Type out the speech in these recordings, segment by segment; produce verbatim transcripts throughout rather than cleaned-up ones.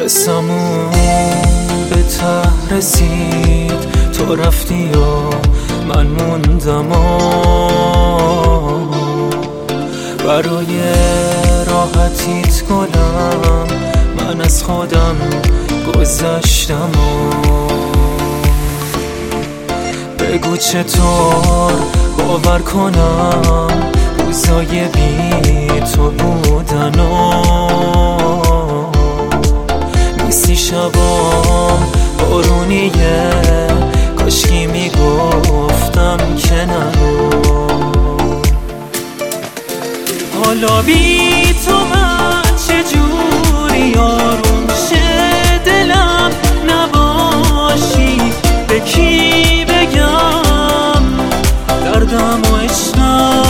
قسمون به ته رسید، تو رفتی و من موندم و برای راحتیت گلم من از خودم گذشتم و بگو چطور باور کنم روزای بی تو بودن و نیستی شبام بارونیه، کاشکی میگفتم که نرو. حالا بی تو من چجوری آروم شه دلم نباشی، به کی بگم دردم و عشقم.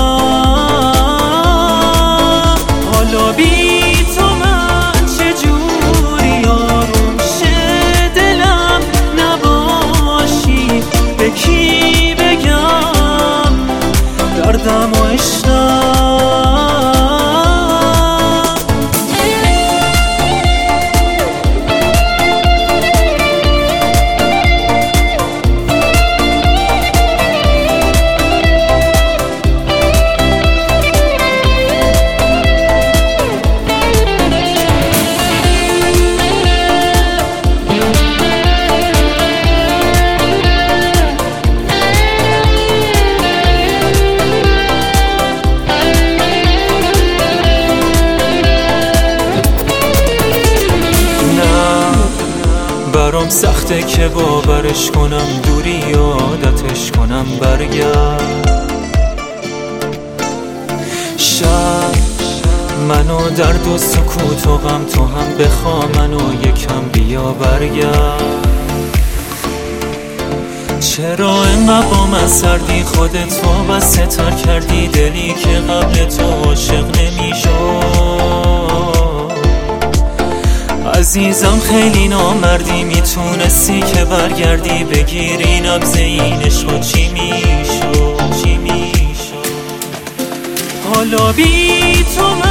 حالا بی تو من چجوری آروم شه دلم نباشی، به کی بگم دردم و عشقم. برام سخته که باورش کنم، دوری عادتش کنم برگرد. شب منو درد و سکوت و غم، تو هم بخوا منو یکم بیا برگرد. چرا اینقدر با من سردی، خودت وابسته تر کردی دلی که قبل تو عاشق نمیشد. عزیزم خیلی نامردی، میتونستی که برگردی بگیری نبض این عشق. چی میشد چی میشد حالا بی تو